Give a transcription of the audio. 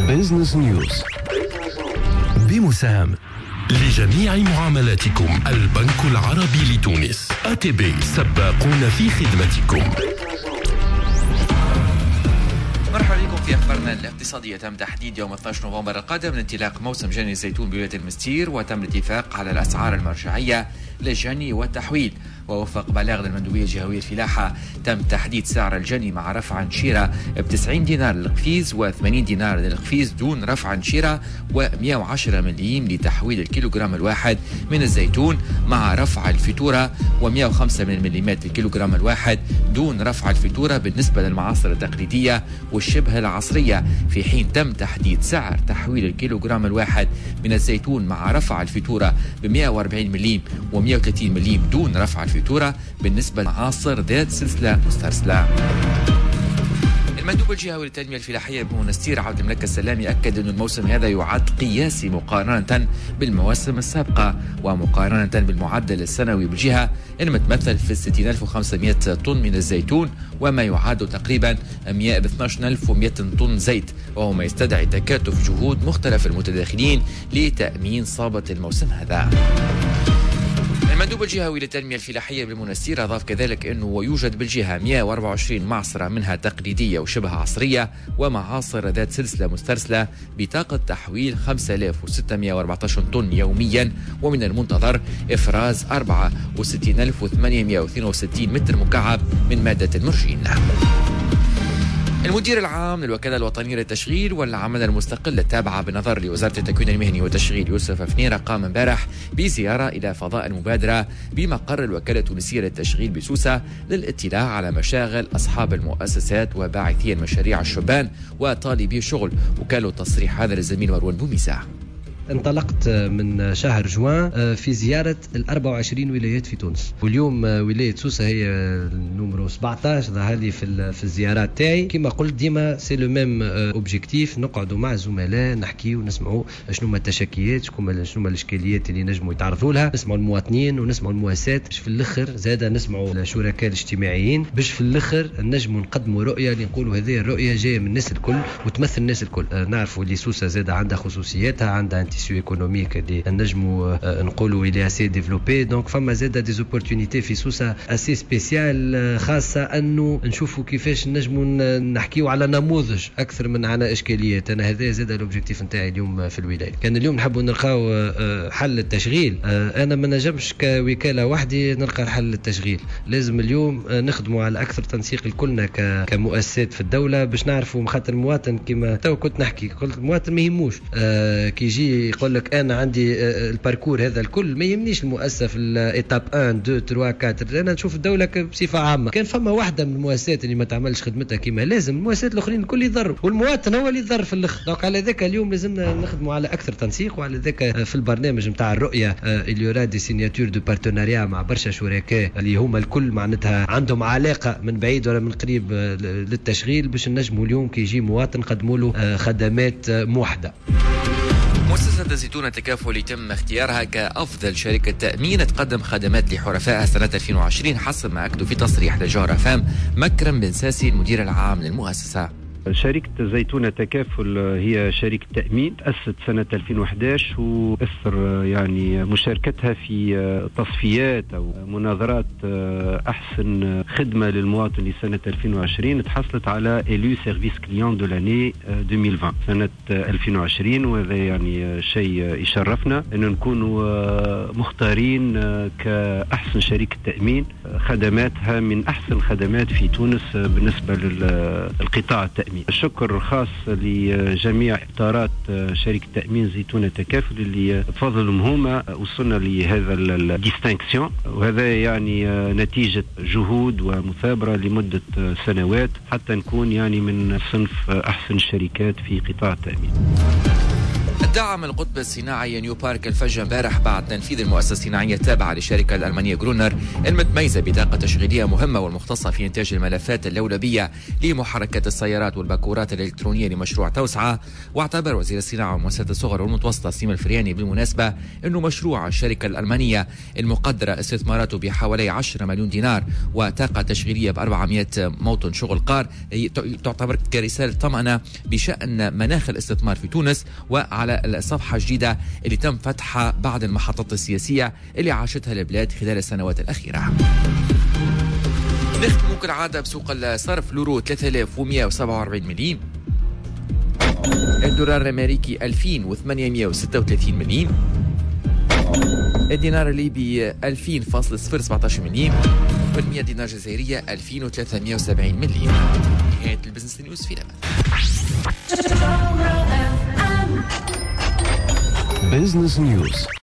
بيزنس نيوز بمساهمة لجميع معاملاتكم البنك العربي لتونس. ATB سباقون في خدمتكم. مرحبا بكم في أخبارنا الاقتصادية. تم تحديد يوم 12 نوفمبر القادم لانطلاق موسم جني الزيتون بولاية المستير، وتم الاتفاق على الأسعار المرجعية للجني والتحويل. ووفق بلاغ المندوبية الجهوية الفلاحة تم تحديد سعر الجني مع رفع شيرة ب90 دينار للقفيز و80 دينار للقفيز دون رفع شيرة، و110 مليم لتحويل الكيلوغرام الواحد من الزيتون مع رفع الفاتورة، و105 ملم الكيلوغرام الواحد دون رفع الفاتورة بالنسبة للمعاصر التقليدية والشبه العصرية. في حين تم تحديد سعر تحويل الكيلوغرام الواحد من الزيتون مع رفع الفاتورة ب140 مليم و130 مليم دون رفع الفاتورة بالنسبة لمعاصر ذات سلسلة مسترسلة. المندوب الجهوي للتنمية الفلاحية بمنستير عبد الملك السلامي أكد أن الموسم هذا يعد قياسي مقارنة بالمواسم السابقة ومقارنة بالمعدل السنوي بالجهة، المتمثل في 60,500 طن من الزيتون، وما يعادل تقريبا 12,100 طن زيت، وهو ما يستدعي تكاتف جهود مختلف المتداخلين لتأمين صابة الموسم هذا. المندوب الجهوي للتنمية الفلاحية بالمنستير أضاف كذلك أنه يوجد بالجهة 124 معصرة منها تقليدية وشبه عصرية ومعاصر ذات سلسلة مسترسلة بطاقة تحويل 5,614 طن يوميا، ومن المنتظر إفراز 64,862 متر مكعب من مادة المرجين. المدير العام للوكالة الوطنية للتشغيل والعمل المستقل التابعة بنظر لوزارة التكوين المهني والتشغيل يوسف فنيرة قام امبارح بزيارة إلى فضاء المبادرة بمقر الوكالة التونسية للتشغيل بسوسة للاطلاع على مشاغل أصحاب المؤسسات وباعثي المشاريع الشبان وطالبي الشغل. وكالوا تصريح هذا للزميل مروان بوميسة. انطلقت من شهر جوان في زيارة 24 ولايات في تونس، واليوم ولاية سوسة هي النمرو 17 ظهر في الزيارات تاعي. كما قلت ديما سي لو ميم اوبجيكتيف، نقعدوا مع الزملاء نحكيوا ونسمعوا شنو هما التشكيات، شنو هما الاشكاليات اللي نجموا يتعرضوا لها، نسمعوا المواطنين ونسمعوا المؤسسات، باش في الاخر زاده نسمعوا الشركاء الاجتماعيين، باش في الاخر نجموا نقدموا رؤيه اللي نقولوا هذه الرؤيه جايه من الناس الكل وتمثل الناس الكل. نعرفوا اللي سوسة زاده عندها خصوصياتها، عندها تيسيو ايكونوميك اللي نجموا نقولوا الى اسي ديفلوبي، دونك فما زاده دي زوبورتونيتي في سوسة اسي سبيسيال، خاصه انه نشوفوا كيفاش نجموا نحكيوا على نموذج اكثر من على اشكاليات. انا هذا زاده الاوبجيكتيف نتاعي اليوم في الولايه. كان اليوم نحبوا نلقاو حل التشغيل، انا ما نجمش كوكاله وحدي نلقى الحل للتشغيل، لازم اليوم نخدموا على اكثر تنسيق الكلنا كمؤسسات في الدوله باش نعرفوا. خاطر المواطن كما تو كنت نحكي قلت المواطن ما يهموش كي يجي يقول لك انا عندي الباركور هذا الكل، ما يهمنيش المؤسسه في الايتاب 1 2 3 4، انا نشوف الدوله بصفه عامه. كان فما واحده من المؤسسات اللي ما تعملش خدمتها كما لازم، المؤسسات الاخرين الكل يضروا والمواطن هو اللي يضر في الاخر. دونك على ذاك اليوم لازمنا نخدموا على اكثر تنسيق، وعلى ذاك في البرنامج نتاع الرؤيه اللي يراد دي سيناتور دو بارتناريا مع برشا شركاء اللي هما الكل معناتها عندهم علاقه من بعيد ولا من قريب للتشغيل، باش نجموا اليوم كي يجي مواطن نقدموا له خدمات موحده. مؤسسة الزيتون التكافل اللي تم اختيارها كأفضل شركة تأمين تقدم خدمات لحرفائها سنة 2020 حسب ما أكدوا في تصريح لجوهر فام مكرم بن ساسي المدير العام للمؤسسة. شركة زيتون تكافل هي شركة تأمين تأسست سنة 2011 وأثر يعني مشاركتها في تصفيات أو مناظرات أحسن خدمة للمواطن لسنة 2020 تحصلت على إلو سيرفيس كليون دو لاني 2020 سنة 2020، وهذا يعني شيء يشرفنا أن نكونوا مختارين كأحسن شركة تأمين خدماتها من أحسن خدمات في تونس بالنسبة للقطاع التأمين. الشكر خاص لجميع إطارات شركة تأمين زيتون التكافل اللي بفضلهم هما وصلنا لهذا الديستانكسيون، وهذا يعني نتيجة جهود ومثابرة لمدة سنوات حتى نكون يعني من صنف أحسن الشركات في قطاع التأمين. دعم القطب الصناعي نيو بارك الفجر امبارح بعد تنفيذ المؤسسة الصناعية التابعة للشركة الألمانية جرونر المتميزة بطاقة تشغيلية مهمة والمختصة في إنتاج الملفات اللولبية لمحركات السيارات والباكورات الإلكترونية لمشروع توسعة. واعتبر وزير الصناعة والمؤسسات الصغرى والمتوسطة سيما الفرياني بالمناسبة أنه مشروع الشركة الألمانية المقدرة استثماراته بحوالي 10 مليون دينار وطاقة تشغيلية ب 400 موطن شغل قار تعتبر كرسالة طمأنة بشأن مناخ الاستثمار في تونس وعلى الصفحة الجديدة اللي تم فتحها بعد المحطات السياسية اللي عاشتها البلاد خلال السنوات الأخيرة. نختم كالعادة بسوق الصرف. اليورو 3147 مليم، الدولار الأمريكي 2836 مليم، الدينار الليبي 2000.017 مليم، وال100 دينار جزائرية 2370 مليم. نهاية البزنس نيوز في الأمان. بزنس نيوز.